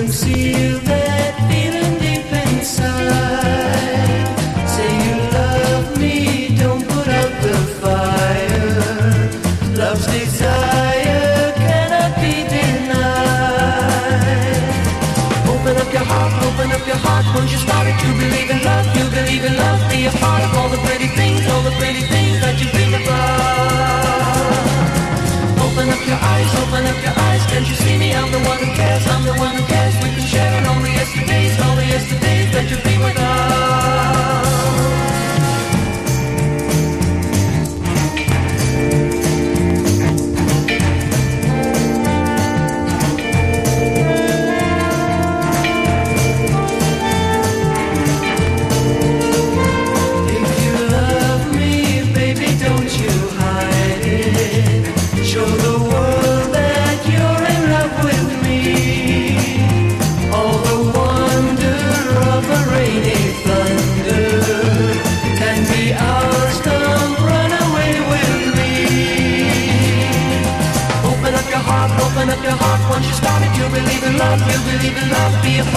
conceal that feeling deep inside. Say you love me, don't put out the fire. Love's desire cannot be denied. Open up your heart, won't you start it to believe in love? You believe in love, be a part of all the pretty things that you dream about. Open up your eyes, can't you see me? I'm the one who cares, we can share all the yesterdays that you've been without. Open up your heart, once you start it, you believe in love, be a